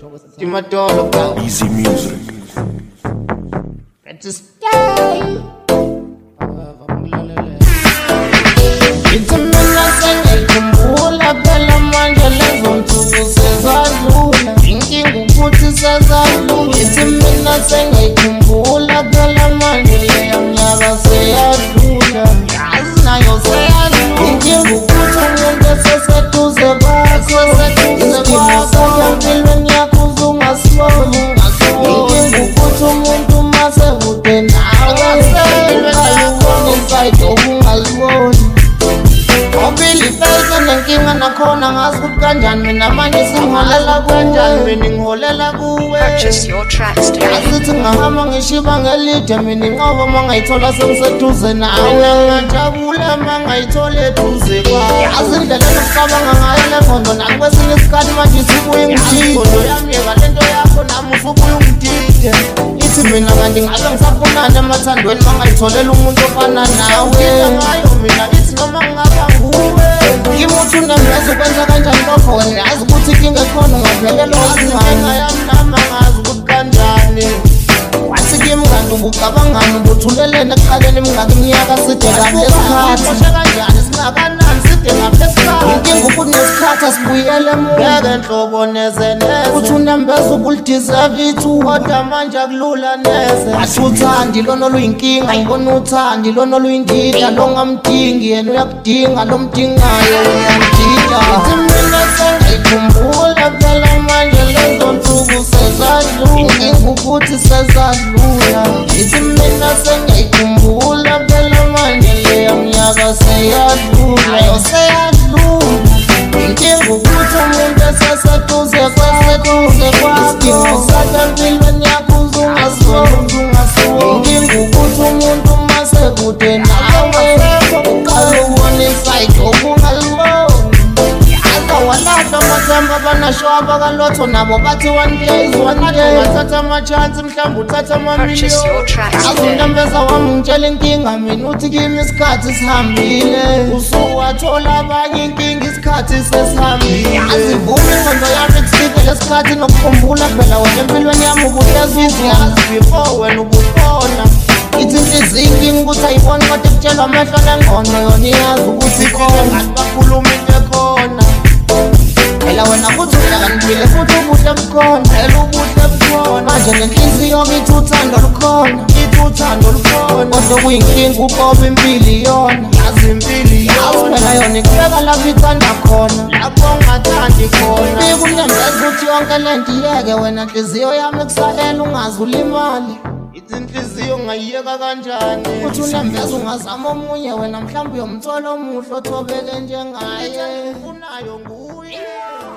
Easy music. To stay. It's a minute and kumbula phela manje lezo nsuku sezadlula inkinga ukuthi sezadlula it's a minute engayikhumbula phela manje leya mnyaka seyadlula yazi nayo seyadlula inkinga ukuthi umuntu eseseduze kwakho empilweni yakho uzungasiboni inkinga ukuthi umuntu masekude nawe inside obungaziboni Obili feza nenkinga nakhona ngazi ukuthi kanjani mina manje singiholela kanjani mina ngiholela kuwe Purchase your tracks today. Asithi ngahamba ngishiba ngelide mina inqobo mangayithola sengiseduze nawe ngajabula mangayithola eduze kwawe yazi indlela yokucabanga ngayo lengqondo nami kwesinye isikhathi manje isibuye ngidide ingqondo yami yeka lento yakho nami usubuye ungidide ithi mina kanti ngabe ngisafunana emathandweni mangayitholela umuntu ofana nawe ngayo mina ithi noma ngingaba Imuthi unamlazi ukwenza kanjani lokho wena yazi ukuthi inkinga ekhona ungaphelelwa usinga yami nami angazi ukuthi kanjani wathi kimngani ubucabangani ubuthulelene ekuqaleni mngaki iminyaka side kahle esikhathi moshe kanjani singakanani side kahle esikhathi inkinga ukuthi nesikhathi asibuyele emuva enhlobo neze neze uthi unembeza ubulideserve ithu kodwa manje akulula neze wathi uthandi lona oluyinkinga ngibona uthandi lona oluyindida lo ngamdingi yena uyakudinga lo mdingayo uyamdinga mina sengayikhumbula phela manje lezo nsuku sezadlula inkinga ukuthi sezadlula ithi mina sengayikhumbula phela manje leya mnyaka seyadlula yo seyadlula inkinga ukuthi umuntu eseseduze kwakho usatha empilweni yakho uzungasiboni inkinga ukuthi umuntu masekude nawe uqala ubona inside obungaziboni walahla amathemba abanashwaba kalotho nabo bathi one day ngathatha amachance mhlawumbe uthatha amamiliyoni azundembeza wami ngitshela inkinga mina uthi kimi isikhathi sihambile usuwathola abanye inkinga isikhathi sesihambile azivumi ingqondo yami kusike lesikhathi nokukhumbula phela wena empilweni yami ubuhlezizwe yazi before wena ubukhona ithi inhliziyo inkinga ukuthi ayiboni kodwa kutshelwa amehlo nengqondo yona iyazi ukuthi ikhona ngathi bakhuluma into ekhona Ela wena kuthi uhlakaniphile futhi ubuhle bukhona phela ubuhle bukhona manje nenhliziyo ngithi uthando lukhona kodwa kuyinkinga uqoba impilo iyona yazi impilo iyona phela yona ikubeka lapho ithanda khona lapho ungathandi khona bika unembeza ukuthi yonke lento iyeke wena nhliziyo yami kusahela ungazi ulimali ithi inhliziyo ngayiyeka kanjani uthi unembeza ungazama omunye wena mhlawumbe uyomthola omuhle othobeke njengaye unayo nguye